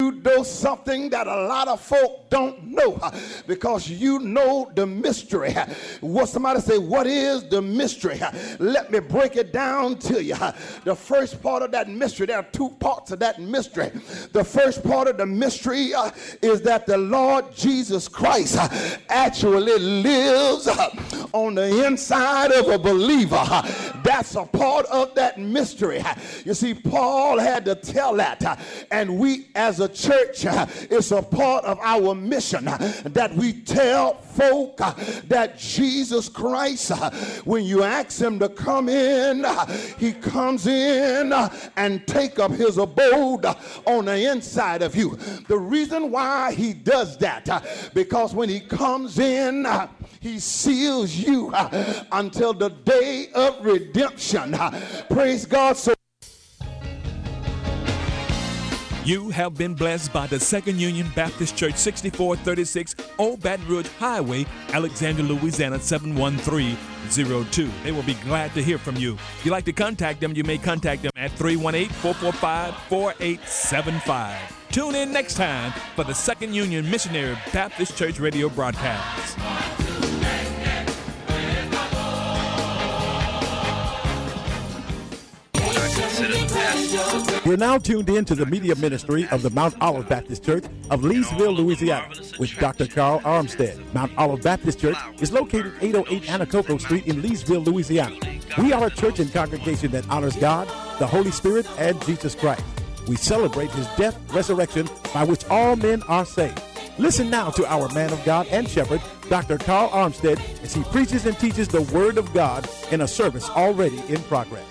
You know something that a lot of folk don't know, because you know the mystery. What somebody say, what is the mystery? Let me break it down to you. The first part of that mystery, there are two parts of that mystery. The first part of the mystery is that the Lord Jesus Christ actually lives on the inside of a believer. That's a part of that mystery. You see, Paul had to tell that, and we as a church, it's a part of our mission that we tell folk that Jesus Christ, when you ask him to come in, he comes in and take up his abode on the inside of you. The reason why he does that, because when he comes in, he seals you until the day of redemption. Praise God. So you have been blessed by the Second Union Baptist Church, 6436 Old Baton Rouge Highway, Alexandria, Louisiana, 71302. They will be glad to hear from you. If you'd like to contact them, you may contact them at 318-445-4875. Tune in next time for the Second Union Missionary Baptist Church radio broadcast. You're now tuned in to the media ministry of the Mount Olive Baptist Church of Leesville, Louisiana, with Dr. Carl Armstead. Mount Olive Baptist Church is located 808 Anacoco Street in Leesville, Louisiana. We are a church and congregation that honors God, the Holy Spirit, and Jesus Christ. We celebrate his death, resurrection, by which all men are saved. Listen now to our man of God and shepherd, Dr. Carl Armstead, as he preaches and teaches the Word of God in a service already in progress.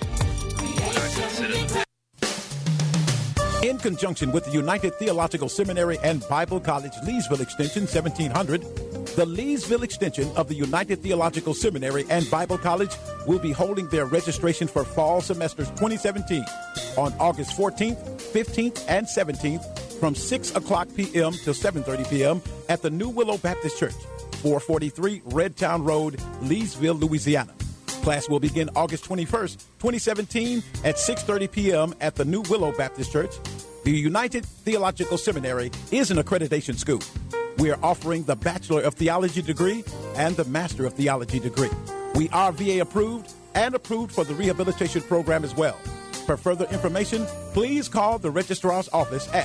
In conjunction with the United Theological Seminary and Bible College, Leesville Extension 1700, the Leesville Extension of the United Theological Seminary and Bible College will be holding their registration for fall semesters 2017 on August 14th, 15th, and 17th from 6 o'clock p.m. till 7:30 p.m. at the New Willow Baptist Church, 443 Redtown Road, Leesville, Louisiana. Class will begin August 21st, 2017 at 6:30 p.m. at the New Willow Baptist Church. The United Theological Seminary is an accreditation school. We are offering the Bachelor of Theology degree and the Master of Theology degree. We are VA approved and approved for the rehabilitation program as well. For further information, please call the Registrar's Office at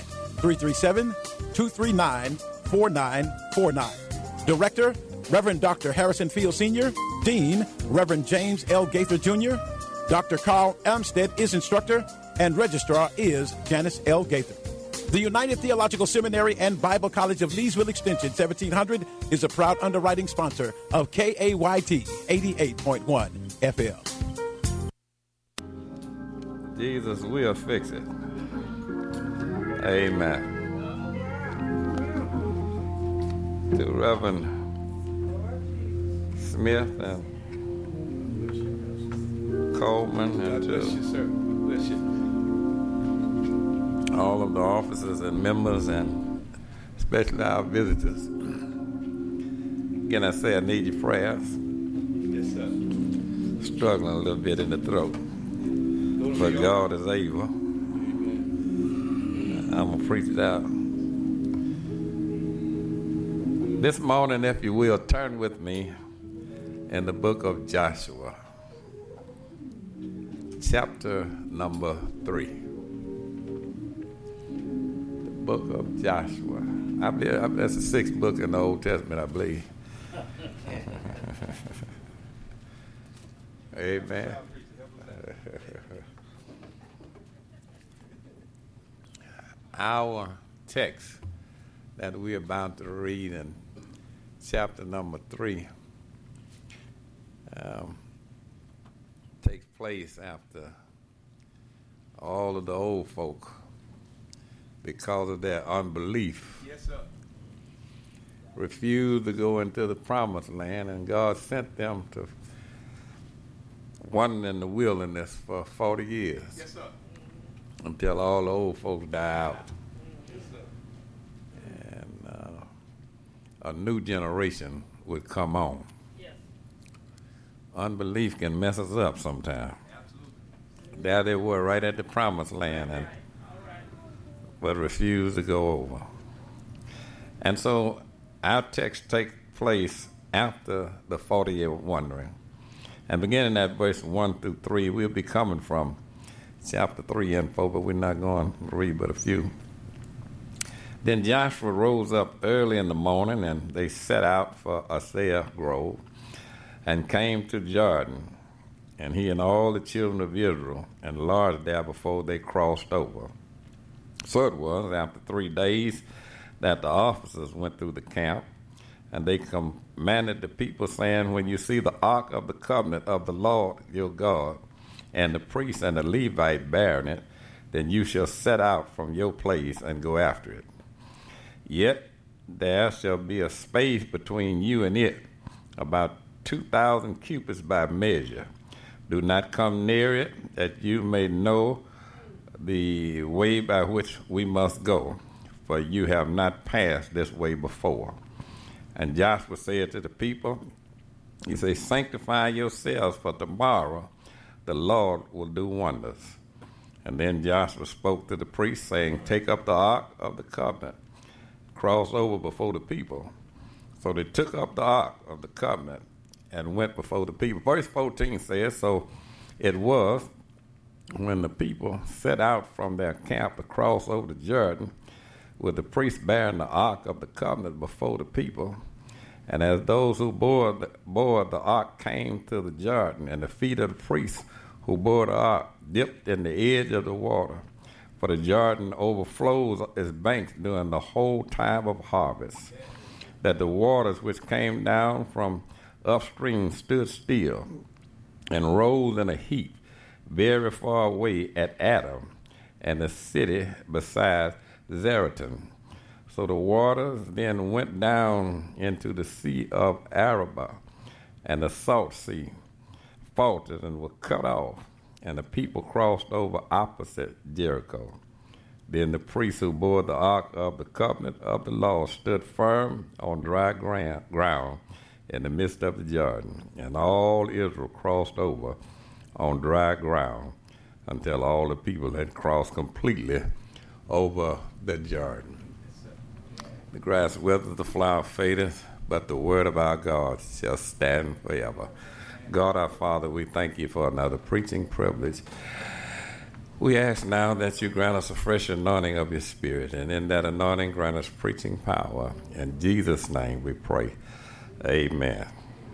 337-239-4949. Director, Reverend Dr. Harrison Field Sr., Dean, Reverend James L. Gaither Jr., Dr. Carl Armstead is instructor, and Registrar is Janice L. Gaither. The United Theological Seminary and Bible College of Leesville Extension 1700 is a proud underwriting sponsor of KAYT 88.1 FM. Jesus will fix it. Amen. To Reverend Smith and Coleman and to all of the officers and members and especially our visitors. Again, I say I need your prayers. Yes, sir. Struggling a little bit in the throat. But God is able. I'm going to preach it out. This morning, if you will, turn with me in the book of Joshua, chapter number 3. The book of Joshua. I believe that's the 6th book in the Old Testament, I believe. Amen. Our text that we're about to read in chapter number 3 takes place after all of the old folk, because of their unbelief, refused to go into the promised land, and God sent them to wandering in the wilderness for 40 years. Yes, sir. Until all the old folks die out. Yes, sir. And a new generation would come on. Yes. Unbelief can mess us up sometimes. Absolutely. There they were right at the promised land, and but refused to go over. And so our text takes place after the 40-year wandering. And beginning at verse 1 through 3, we'll be coming from chapter 3 and 4, but we're not going to read but a few. Then Joshua rose up early in the morning, and they set out for Asaiah Grove, and came to Jordan, and he and all the children of Israel, and lodged there before they crossed over. So it was after 3 days that the officers went through the camp, and they commanded the people, saying, when you see the ark of the covenant of the Lord your God, and the priest and the Levite bearing it, then you shall set out from your place and go after it. Yet there shall be a space between you and it, about 2,000 cubits by measure. Do not come near it, that you may know the way by which we must go, for you have not passed this way before. And Joshua said to the people, he said, sanctify yourselves, for tomorrow the Lord will do wonders. And then Joshua spoke to the priests, saying, take up the ark of the covenant, cross over before the people. So they took up the ark of the covenant and went before the people. Verse 14 says, so it was when the people set out from their camp to cross over the Jordan, with the priest bearing the ark of the covenant before the people. And as those who bore the ark came to the Jordan, and the feet of the priests who bore the ark dipped in the edge of the water, for the Jordan overflows its banks during the whole time of harvest, that the waters which came down from upstream stood still and rose in a heap very far away at Adam and the city beside Zaretan. So the waters then went down into the sea of Arabah, and the salt sea faltered and were cut off, and the people crossed over opposite Jericho. Then the priests who bore the ark of the covenant of the law stood firm on dry ground in the midst of the Jordan, and all Israel crossed over on dry ground until all the people had crossed completely over the Jordan. The grass withers, the flower fadeth, but the word of our God shall stand forever. God our Father, we thank you for another preaching privilege. We ask now that you grant us a fresh anointing of your Spirit, and in that anointing grant us preaching power. In Jesus' name we pray. Amen.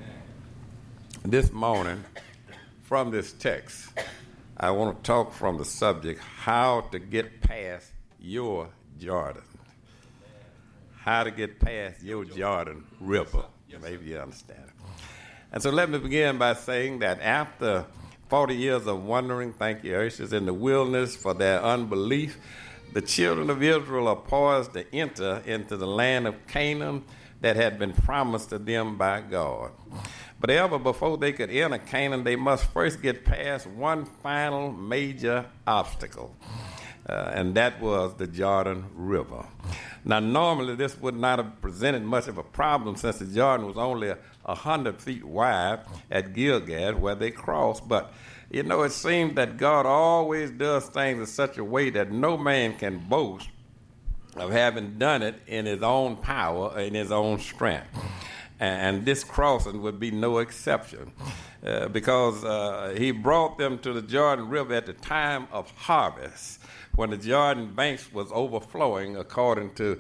This morning, from this text, I want to talk from the subject, how to get past your Jordan. How to get past your Jordan River. Maybe you understand it. And so let me begin by saying that after 40 years of wandering, thank you, Urshas, in the wilderness for their unbelief, the children of Israel are poised to enter into the land of Canaan that had been promised to them by God. But ever before they could enter Canaan, they must first get past one final major obstacle, and that was the Jordan River. Now, normally this would not have presented much of a problem, since the Jordan was only 100 feet wide at Gilgal where they crossed. But, you know, it seems that God always does things in such a way that no man can boast of having done it in his own power, in his own strength. And this crossing would be no exception, because he brought them to the Jordan River at the time of harvest, when the Jordan banks was overflowing, according to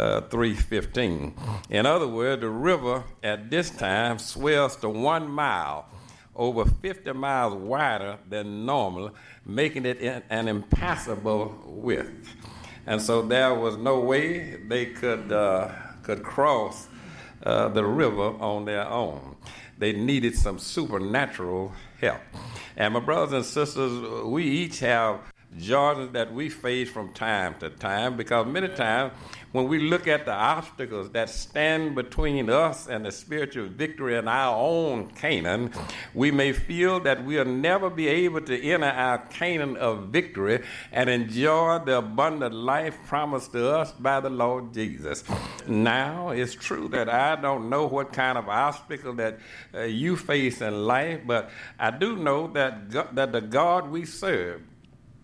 3:15. In other words, the river at this time swells to 1 mile, over 50 miles wider than normal, making it an impassable width. And so there was no way they could cross the river on their own. They needed some supernatural help. And my brothers and sisters, we each have Jordans that we face from time to time, because many times when we look at the obstacles that stand between us and the spiritual victory in our own Canaan, we may feel that we'll never be able to enter our Canaan of victory and enjoy the abundant life promised to us by the Lord Jesus. Now, it's true that I don't know what kind of obstacle that you face in life, but I do know that the God we serve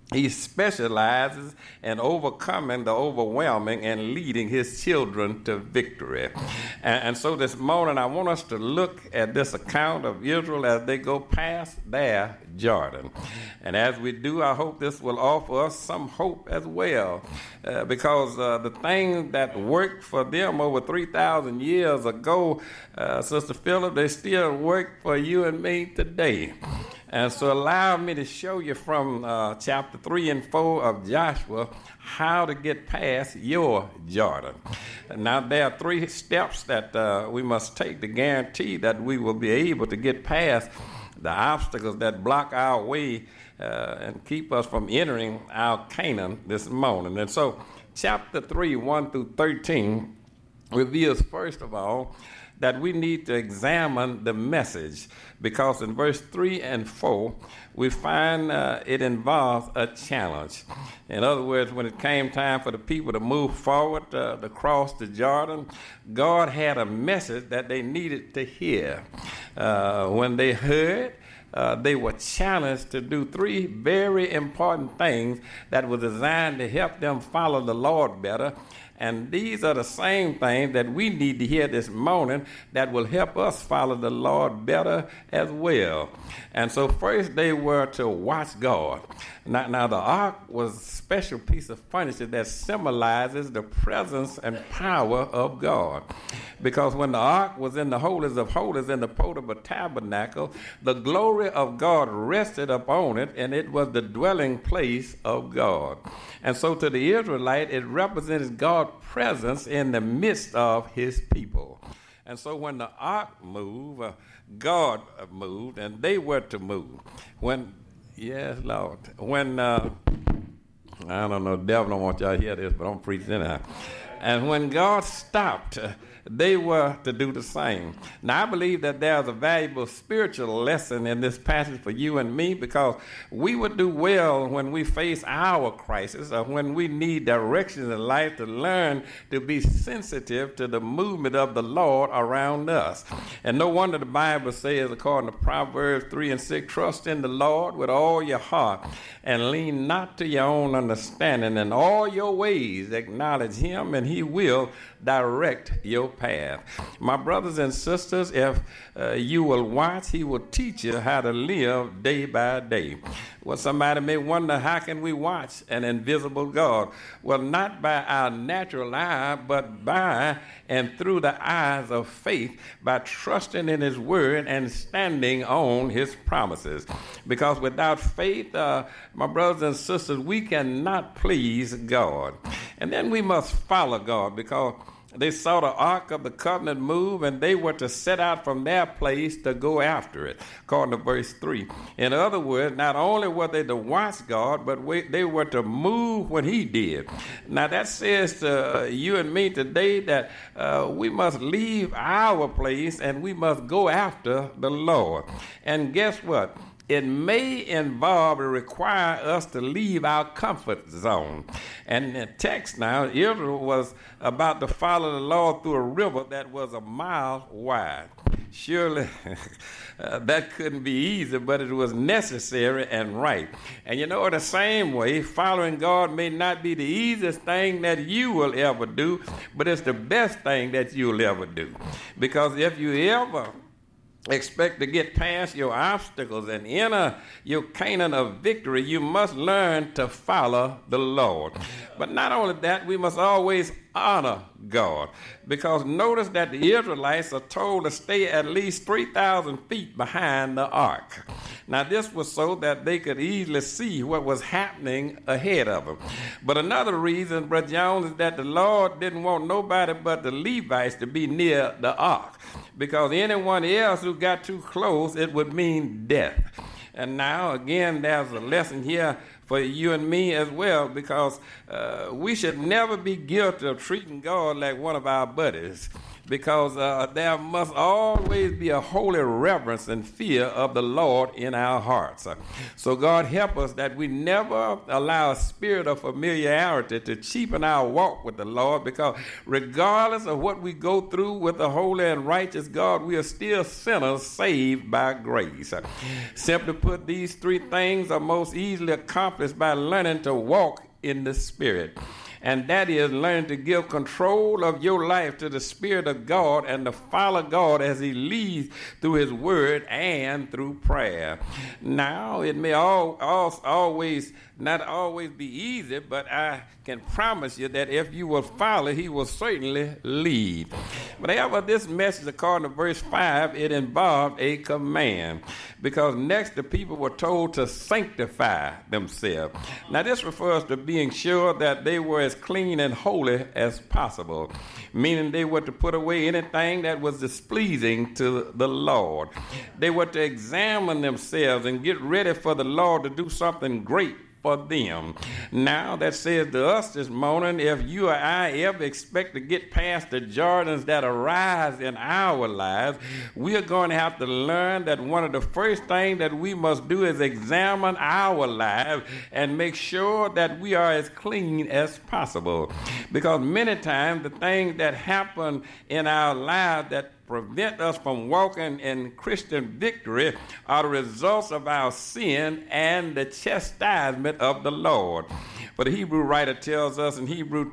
He specializes in overcoming the overwhelming and leading his children to victory. And so this morning, I want us to look at this account of Israel as they go past their Jordan. And as we do, I hope this will offer us some hope as well, because the things that worked for them over 3,000 years ago, Sister Phillip, they still work for you and me today. And so allow me to show you from chapter 3 and 4 of Joshua how to get past your Jordan. Now, there are 3 steps that we must take to guarantee that we will be able to get past the obstacles that block our way and keep us from entering our Canaan this morning. And so chapter 3, 1 through 13 reveals, first of all, that we need to examine the message, because in verse 3 and 4, we find it involves a challenge. In other words, when it came time for the people to move forward to cross the Jordan, God had a message that they needed to hear. When they heard, they were challenged to do 3 very important things that were designed to help them follow the Lord better. And these are the same things that we need to hear this morning that will help us follow the Lord better as well. And so first they were to watch God. Now the ark was a special piece of furniture that symbolizes the presence and power of God. Because when the ark was in the holies of holies in the portable tabernacle, the glory of God rested upon it, and it was the dwelling place of God. And so to the Israelite, it represented God's presence in the midst of his people. And so when the ark moved, God moved, and they were to move. Yes, Lord. I don't know, the devil don't want y'all to hear this, but I'm preaching anyhow. And when God stopped, they were to do the same. Now, I believe that there's a valuable spiritual lesson in this passage for you and me, because we would do well when we face our crisis or when we need direction in life to learn to be sensitive to the movement of the Lord around us. And no wonder the Bible says, according to Proverbs 3 and 6, trust in the Lord with all your heart and lean not to your own understanding. In all your ways acknowledge him, and he will direct your path. My brothers and sisters, if you will watch, he will teach you how to live day by day. Well, somebody may wonder, how can we watch an invisible God? Well, not by our natural eye, but by and through the eyes of faith, by trusting in his word and standing on his promises. Because without faith, my brothers and sisters, we cannot please God. And then we must follow God, because they saw the Ark of the Covenant move, and they were to set out from their place to go after it, according to verse 3. In other words, not only were they to watch God, but they were to move when he did. Now that says to you and me today that we must leave our place and we must go after the Lord. And guess what? It may involve or require us to leave our comfort zone. And the text now, Israel was about to follow the Lord through a river that was a mile wide. Surely that couldn't be easy, but it was necessary and right. And you know, the same way, following God may not be the easiest thing that you will ever do, but it's the best thing that you'll ever do. Because if you ever expect to get past your obstacles and enter your Canaan of victory, you must learn to follow the Lord. But not only that, we must always honor God, because notice that the Israelites are told to stay at least 3,000 feet behind the ark. Now this was so that they could easily see what was happening ahead of them. But another reason, Brother Jones, is that the Lord didn't want nobody but the Levites to be near the ark, because anyone else who got too close, it would mean death. And now, again, there's a lesson here for you and me as well, because we should never be guilty of treating God like one of our buddies. because there must always be a holy reverence and fear of the Lord in our hearts. So God help us that we never allow a spirit of familiarity to cheapen our walk with the Lord, because regardless of what we go through with the holy and righteous God, we are still sinners saved by grace. Simply put, these three things are most easily accomplished by learning to walk in the Spirit. And that is learning to give control of your life to the Spirit of God and to follow God as He leads through His Word and through prayer. Now, it may not always be easy, but I can promise you that if you will follow, He will certainly lead. But however, this message, according to verse 5, it involved a command, because next the people were told to sanctify themselves. Now, this refers to being sure that they were as clean and holy as possible, meaning they were to put away anything that was displeasing to the Lord. They were to examine themselves and get ready for the Lord to do something great for them. Now that says to us this morning, if you or I ever expect to get past the Jordans that arise in our lives, we are going to have to learn that one of the first things that we must do is examine our lives and make sure that we are as clean as possible. Because many times the things that happen in our lives that prevent us from walking in Christian victory are the results of our sin and the chastisement of the Lord. But the Hebrew writer tells us in Hebrew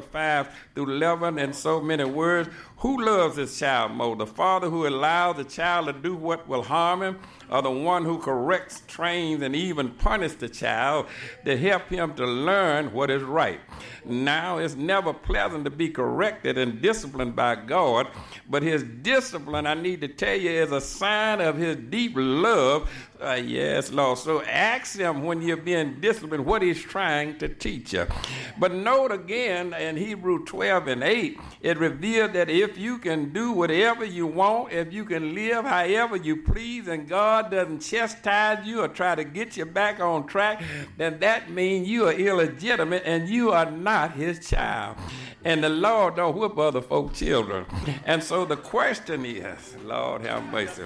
12:5-11, in so many words, who loves his child more, the father who allows the child to do what will harm him, or the one who corrects, trains, and even punishes the child to help him to learn what is right? Now, it's never pleasant to be corrected and disciplined by God, but His discipline, I need to tell you, is a sign of His deep love. Yes, Lord. So ask Him when you're being disciplined what He's trying to teach you. But note again in Hebrew 12:8, it revealed that if you can do whatever you want, if you can live however you please, and God doesn't chastise you or try to get you back on track, then that means you are illegitimate and you are not His child. And the Lord don't whip other folks' children. And so the question is, Lord have mercy,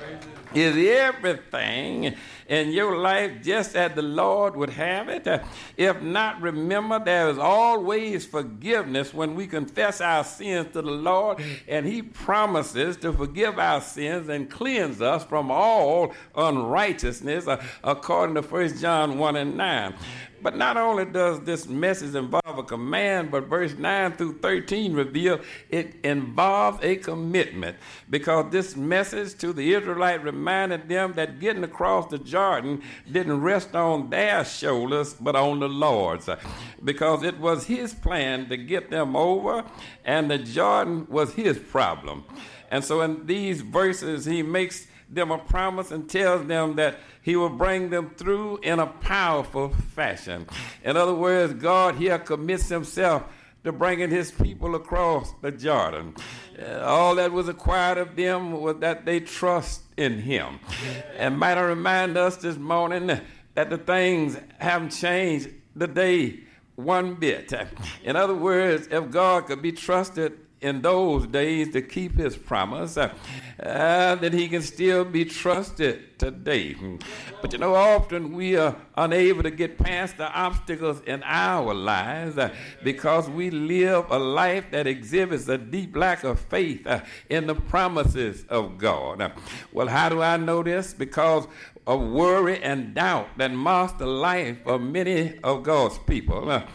is everything in your life just as the Lord would have it? If not, remember there is always forgiveness when we confess our sins to the Lord, and He promises to forgive our sins and cleanse us from all unrighteousness, according to 1 John 1:9. But not only does this message involve a command, but verse 9-13 reveal it involves a commitment, because this message to the Israelite reminded them that getting across the Jordan didn't rest on their shoulders, but on the Lord's, because it was His plan to get them over, and the Jordan was His problem. And so in these verses, He makes them a promise and tells them that He will bring them through in a powerful fashion. In other words, God here commits Himself to bringing His people across the Jordan. All that was required of them was that they trust in Him. And might I remind us this morning that the things haven't changed today one bit. In other words, if God could be trusted in those days to keep His promise, that He can still be trusted today. But you know, often we are unable to get past the obstacles in our lives because we live a life that exhibits a deep lack of faith in the promises of God. Well, how do I know this? Because of worry and doubt that marks the life of many of God's people.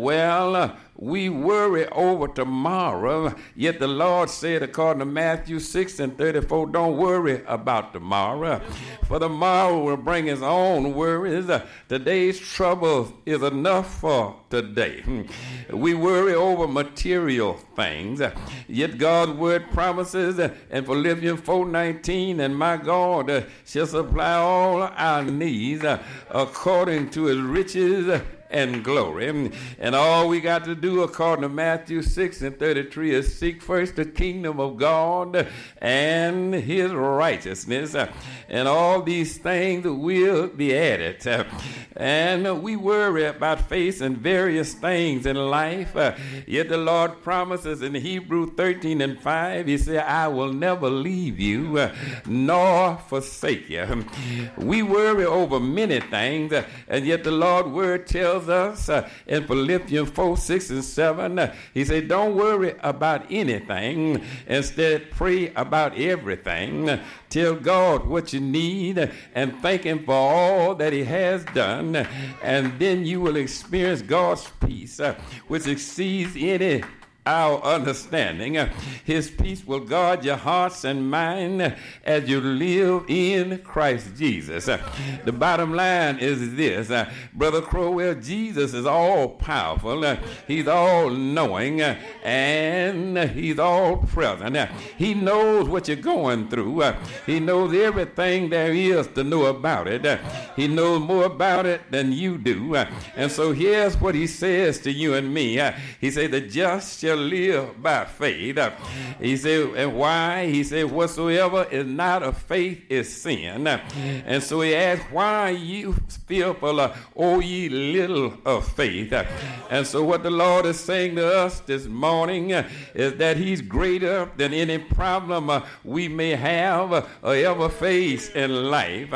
We worry over tomorrow, yet the Lord said, according to Matthew 6:34, don't worry about tomorrow, for tomorrow will bring its own worries. Today's trouble is enough for today. We worry over material things, yet God's word promises in Philippians 4:19, and my God shall supply all our needs according to His riches and glory. And all we got to do, according to Matthew 6:33, is seek first the kingdom of God and his righteousness, and all these things will be added. And we worry about facing various things in life, yet the Lord promises in Hebrews 13:5, he said, I will never leave you nor forsake you. We worry over many things, and yet the Lord's word tells us in Philippians 4:6-7, he said, don't worry about anything. Instead, pray about everything. Tell God what you need and thank him for all that he has done, and then you will experience God's peace, which exceeds any our understanding. His peace will guard your hearts and mind as you live in Christ Jesus. The bottom line is this, Brother Crowell, Jesus is all powerful. He's all knowing, and he's all present. He knows what you're going through. He knows everything there is to know about it. He knows more about it than you do. And so here's what he says to you and me. He said, the just shall live by faith. He said, and why? He said, whatsoever is not of faith is sin. And so he asked, why are you fearful, O ye little of faith? And so what the Lord is saying to us this morning is that he's greater than any problem we may have or ever face in life.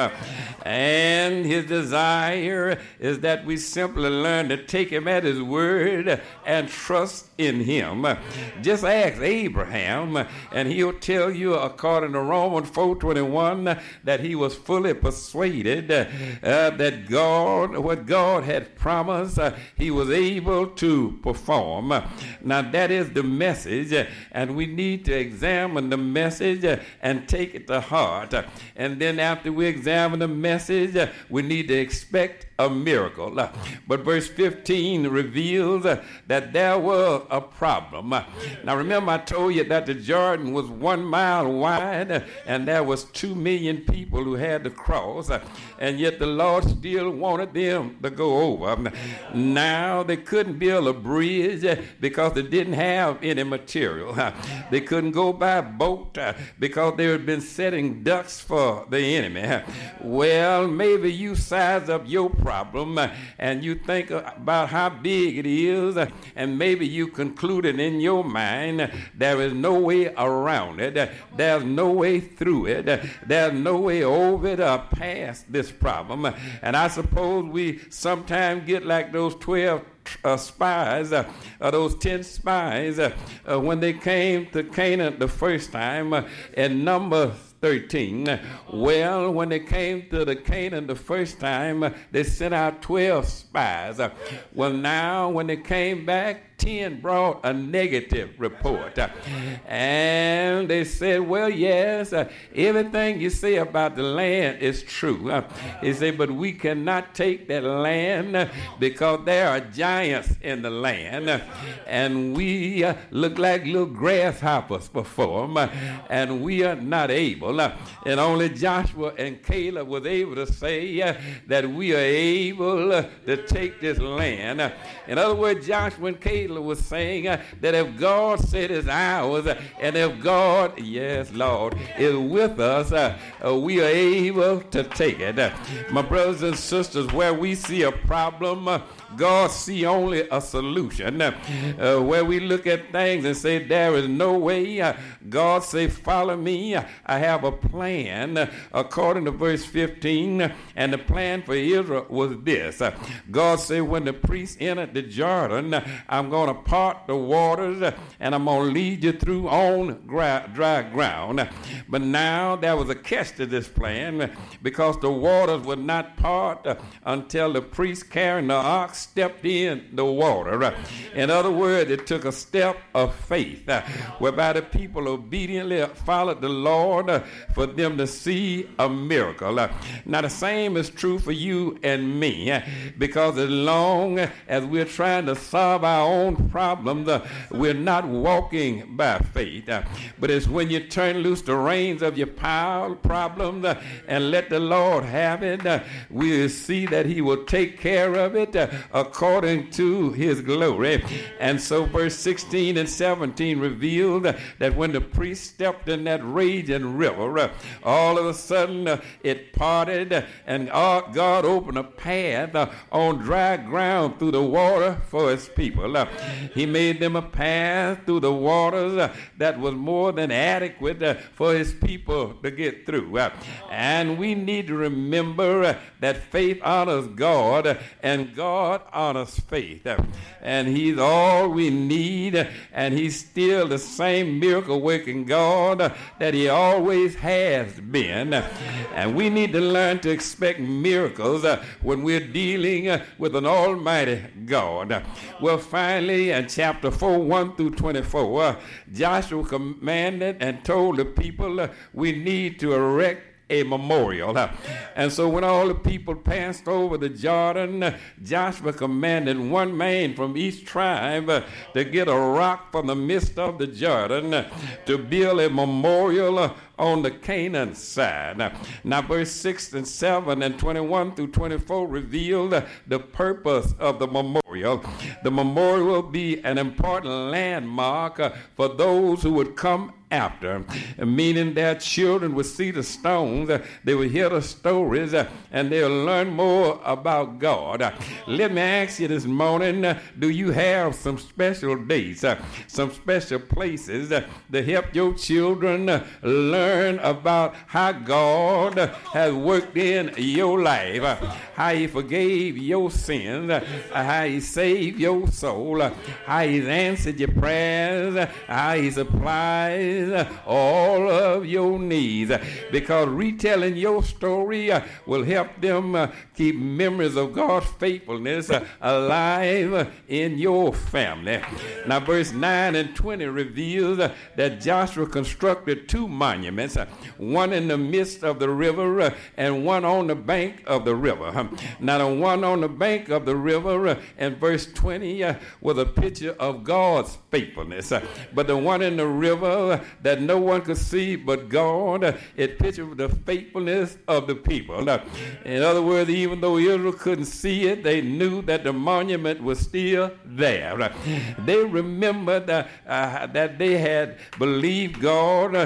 And his desire is that we simply learn to take him at his word and trust in him. Just ask Abraham, and he'll tell you, according to Romans 4:21, that he was fully persuaded that God, what God had promised, he was able to perform. Now that is the message, and we need to examine the message and take it to heart. And then after we examine the message, we need to expect a miracle. But verse 15 reveals that there was a problem. Now remember, I told you that the Jordan was 1 mile wide and there was 2 million people who had to cross, and yet the Lord still wanted them to go over. Now they couldn't build a bridge because they didn't have any material. They couldn't go by boat because they had been setting ducks for the enemy. Well, maybe you size up your problem and you think about how big it is, and maybe you concluded in your mind there is no way around it, there's no way through it, there's no way over it or past this problem. And I suppose we sometimes get like those 12 spies, those 10 spies, when they came to Canaan the first time in Numbers 13. Well, when they came to the Canaan the first time, they sent out 12 spies. Well, now when they came back, 10 brought a negative report. And they said, well, yes, everything you say about the land is true. They said, but we cannot take that land because there are giants in the land, and we look like little grasshoppers before them, and we are not able. And only Joshua and Caleb was able to say that we are able to take this land. In other words, Joshua and Caleb was saying that if God said it's ours, and if God, yes, Lord, is with us, we are able to take it. My brothers and sisters, where we see a problem, God see only a solution. Where we look at things and say there is no way, God say follow me. I have a plan according to verse 15, and the plan for Israel was this. God said when the priests entered the Jordan, I'm going to part the waters and I'm going to lead you through on dry ground. But now there was a catch to this plan, because the waters would not part until the priest carrying the ox stepped in the water. In other words, it took a step of faith whereby the people obediently followed the Lord for them to see a miracle. Now the same is true for you and me, because as long as we're trying to solve our own problems, we're not walking by faith. But it's when you turn loose the reins of your problems and let the Lord have it, we'll see that he will take care of it according to his glory. And so verse 16 and 17 revealed that when the priest stepped in that raging river, all of a sudden it parted, and God opened a path on dry ground through the water for his people. He made them a path through the waters that was more than adequate for his people to get through. And we need to remember that faith honors God and God honors faith. And he's all we need, and he's still the same miracle working God that he always has been. And we need to learn to expect miracles when we're dealing with an almighty God. Well, finally, in chapter 4, 1 through 24, Joshua commanded and told the people we need to erect a memorial. And so when all the people passed over the Jordan, Joshua commanded one man from each tribe to get a rock from the midst of the Jordan to build a memorial on the Canaan side. Now verse 6 and 7 and 21 through 24 revealed the purpose of the memorial. The memorial will be an important landmark for those who would come after, meaning their children would see the stones, they would hear the stories, and they'll learn more about God. Let me ask you this morning, do you have some special dates, some special places to help your children learn about how God has worked in your life, how he forgave your sins, how he saved your soul, how he's answered your prayers, how he supplies all of your needs, because retelling your story will help them keep memories of God's faithfulness alive in your family. Now verse 9 and 20 reveals that Joshua constructed two monuments, one in the midst of the river and one on the bank of the river. Now the one on the bank of the river in verse 20 was a picture of God's faithfulness, but the one in the river that no one could see but God, it pictured the faithfulness of the people. In other words, even though Israel couldn't see it, they knew that the monument was still there. They remembered that they had believed God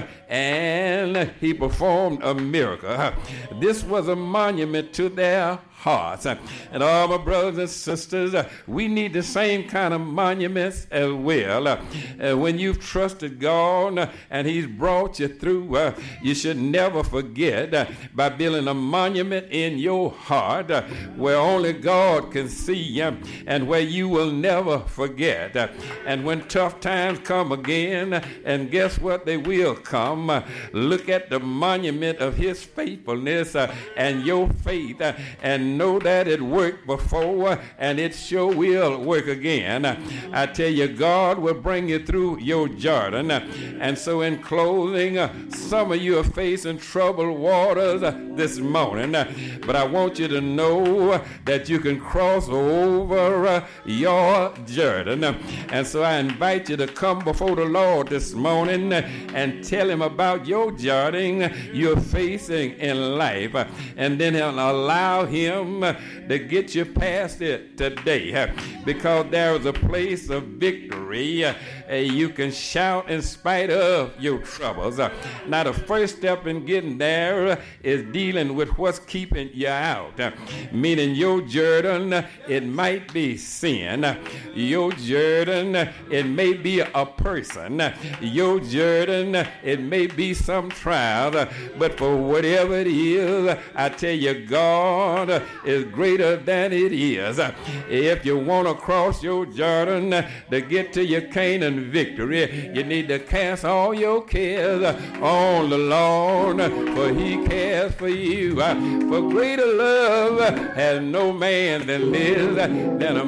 and he performed a miracle. This was a monument to their hearts. And all my brothers and sisters, we need the same kind of monuments as well. When you've trusted God and he's brought you through, you should never forget by building a monument in your heart where only God can see and where you will never forget. And when tough times come again, and guess what, they will come, look at the monument of his faithfulness and your faith, and know that it worked before and it sure will work again. I tell you, God will bring you through your Jordan. And so in closing, some of you are facing troubled waters this morning, but I want you to know that you can cross over your Jordan. And so I invite you to come before the Lord this morning and tell him about your Jordan you're facing in life, and then allow him to get you past it today, because there is a place of victory. You can shout in spite of your troubles. Now the first step in getting there is dealing with what's keeping you out, meaning your Jordan, it might be sin. Your Jordan, it may be a person. Your Jordan, it may be some trial, but for whatever it is, I tell you, God is greater than it is. If you want to cross your Jordan to get to your Canaan victory, you need to cast all your cares on the Lord, for he cares for you. For greater love has no man that lives than a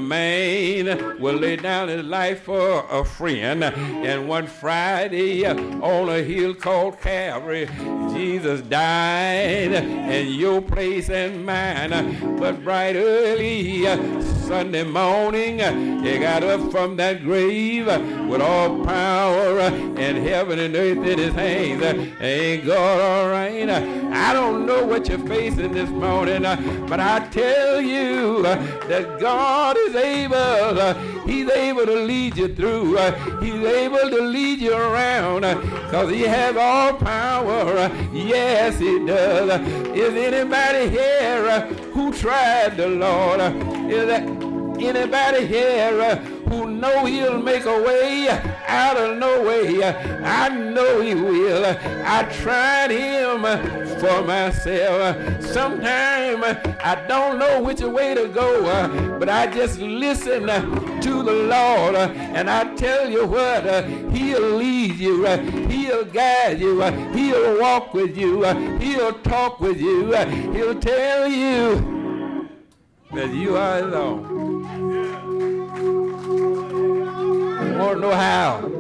man will lay down his life for a friend. And one Friday on a hill called Calvary, Jesus died in your place and mine. But bright early Sunday morning, he got up from that grave with with all power in heaven and earth in his hands. Ain't God all right? I don't know what you're facing this morning, but I tell you that God is able. He's able to lead you through. He's able to lead you around because he has all power. Yes, he does. Is anybody here who tried the Lord? Is there anybody here who know he'll make a way out of no way? I know he will. I tried him for myself. Sometimes I don't know which way to go, but I just listen to the Lord, and I tell you what, he'll lead you, he'll guide you, he'll walk with you, he'll talk with you, he'll tell you that you are alone. I want to know how.